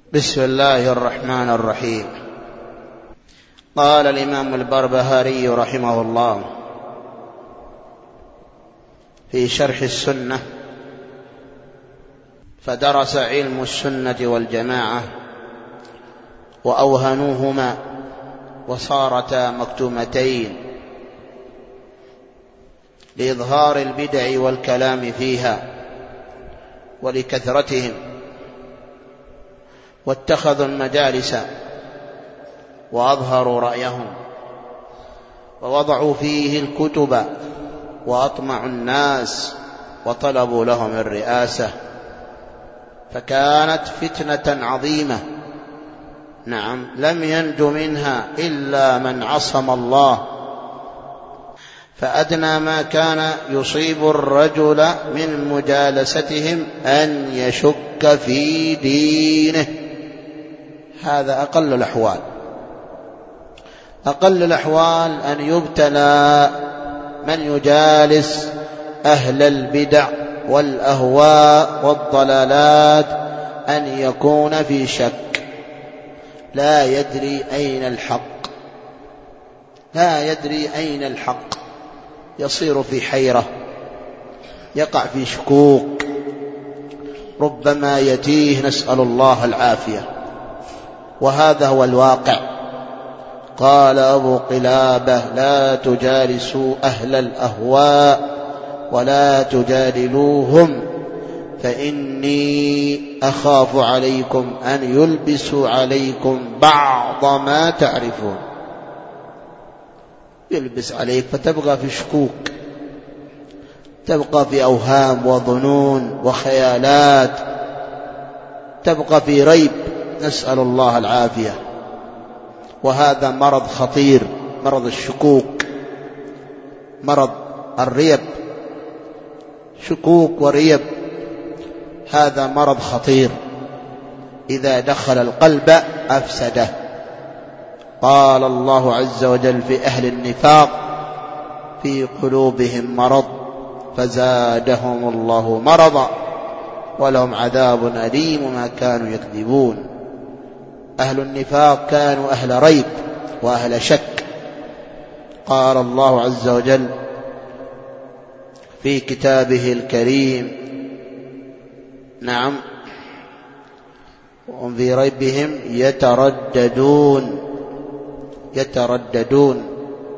بسم الله الرحمن الرحيم. قال الإمام البربهاري رحمه الله في شرح السنة: فدرس علم السنة والجماعة وأوهنوهما وصارتا مكتومتين لإظهار البدع والكلام فيها ولكثرتهم، واتخذوا المجالس وأظهروا رأيهم ووضعوا فيه الكتب وأطمعوا الناس وطلبوا لهم الرئاسة، فكانت فتنة عظيمة. نعم، لم ينج منها إلا من عصم الله. فأدنى ما كان يصيب الرجل من مجالستهم أن يشك في دينه، هذا أقل الأحوال. أقل الأحوال أن يبتلى من يجالس أهل البدع والأهواء والضلالات أن يكون في شك، لا يدري أين الحق، لا يدري أين الحق، يصير في حيرة، يقع في شكوك، ربما يتيه، نسأل الله العافية. وهذا هو الواقع. قال أبو قلابة: لا تجالسوا أهل الأهواء ولا تجادلوهم، فإني أخاف عليكم أن يلبسوا عليكم بعض ما تعرفون. يلبس عليك فتبقى في شكوك، تبقى في أوهام وظنون وخيالات، تبقى في ريب، نسأل الله العافية. وهذا مرض خطير، مرض الشكوك، مرض الريب، شكوك وريب، هذا مرض خطير، إذا دخل القلب أفسده. قال الله عز وجل في أهل النفاق: في قلوبهم مرض فزادهم الله مرضا ولهم عذاب أليم ما كانوا يكذبون. أهل النفاق كانوا أهل ريب وأهل شك. قال الله عز وجل في كتابه الكريم: نعم، وهم في ريبهم يترددون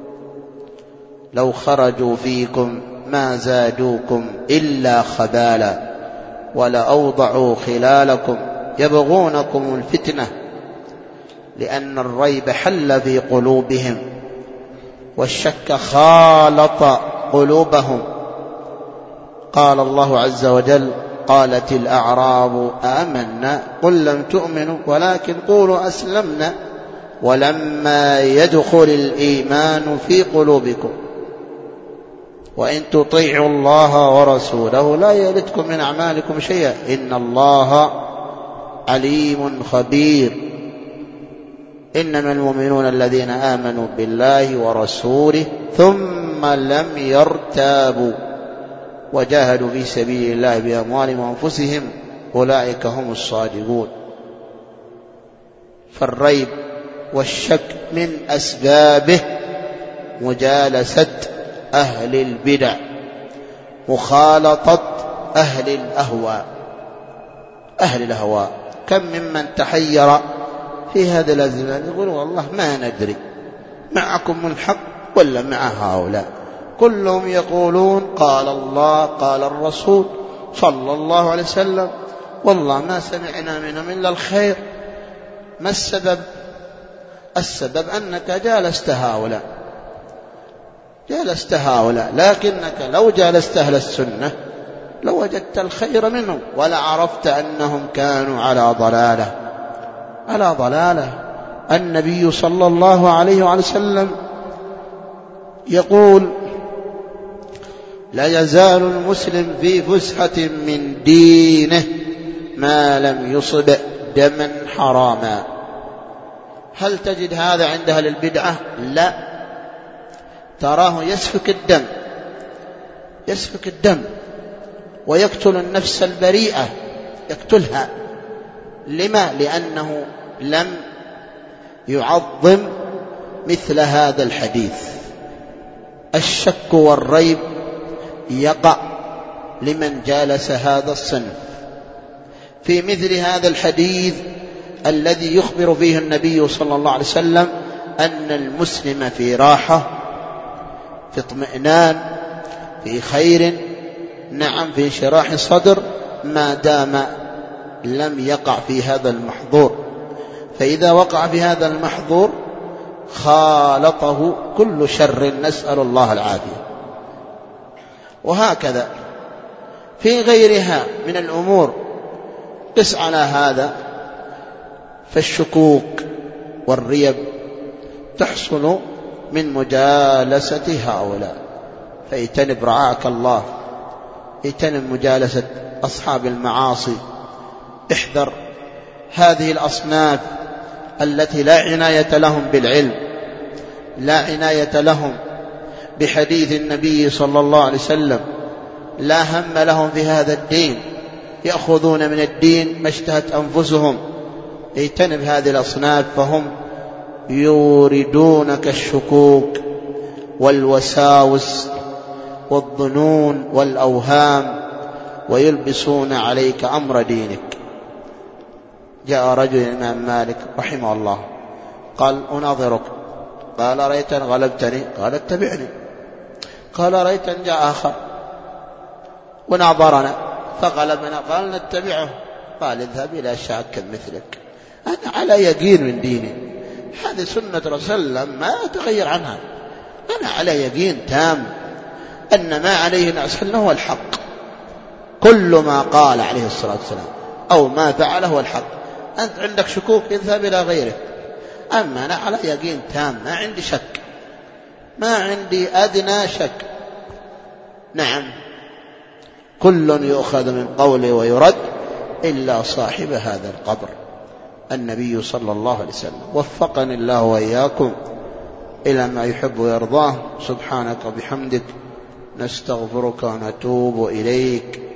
لو خرجوا فيكم ما زادوكم إلا خبالا ولأوضعوا خلالكم يبغونكم الفتنة، لأن الريب حل في قلوبهم والشك خالط قلوبهم. قال الله عز وجل: قالت الأعراب آمنا قل لم تؤمنوا ولكن قولوا أسلمنا ولما يدخل الإيمان في قلوبكم وإن تطيعوا الله ورسوله لا يلتكم من أعمالكم شيئا إن الله عليم خبير. إنما المؤمنون الذين آمنوا بالله ورسوله ثم لم يرتابوا وجاهدوا في سبيل الله بأموالهم وأنفسهم أولئك هم الصادقون. فالريب والشك من أسبابه مجالسة أهل البدع، مخالطة أهل الأهواء. أهل الأهواء كم ممن تحير في هذا الأزمان، يقول والله ما ندري معكم الحق ولا مع هؤلاء، كلهم يقولون قال الله قال الرسول صلى الله عليه وسلم، والله ما سمعنا منهم إلا الخير. ما السبب؟ السبب أنك جالست هؤلاء، لكنك لو جالست أهل السنة لوجدت الخير منهم ولعرفت أنهم كانوا على ضلالة. النبي صلى الله عليه وسلم يقول: لا يزال المسلم في فسحة من دينه ما لم يصب دما حراما. هل تجد هذا عند أهل البدعة؟ لا، تراه يسفك الدم ويقتل النفس البريئة، يقتلها لما؟ لأنه لم يعظم مثل هذا الحديث. الشك والريب يقع لمن جالس هذا الصنف في مثل هذا الحديث الذي يخبر فيه النبي صلى الله عليه وسلم أن المسلم في راحة، في اطمئنان، في خير، نعم، في انشراح صدر، ما دام لم يقع في هذا المحظور. فإذا وقع في هذا المحظور خالطه كل شر، نسأل الله العافية. وهكذا في غيرها من الأمور. قس على هذا، فالشكوك والريب تحصل من مجالسة هؤلاء. فاجتنب رعاك الله، اجتنب مجالسة أصحاب المعاصي، احذر هذه الأصناف التي لا عناية لهم بالعلم، لا عناية لهم بحديث النبي صلى الله عليه وسلم، لا هم لهم في هذا الدين، يأخذون من الدين ما اشتهت أنفسهم. اجتنب هذه الأصناف، فهم يوردونك الشكوك والوساوس والظنون والأوهام، ويلبسون عليك أمر دينك. جاء رجل الإمام مالك رحمه الله قال: أناظرك. قال: رأيت أن غلبتني؟ قال: اتبعني. قال: رأيت أن جاء آخر وناظرنا فغلبنا؟ قال: نتبعه. قال: اذهب إلى شاك مثلك، أنا على يقين من ديني، هذه سنة رسول الله ما أتغير عنها، أنا على يقين تام أن ما عليه الناس هو الحق، كل ما قال عليه الصلاة والسلام أو ما فعله هو الحق. أنت عندك شكوك، اذهب إلى غيره، أما أنا على يقين تام، ما عندي شك، ما عندي أدنى شك. نعم، كل يؤخذ من قوله ويرد إلا صاحب هذا القبر، النبي صلى الله عليه وسلم. وفقني الله وإياكم إلى ما يحب ويرضاه. سبحانك وبحمدك، نستغفرك ونتوب إليك.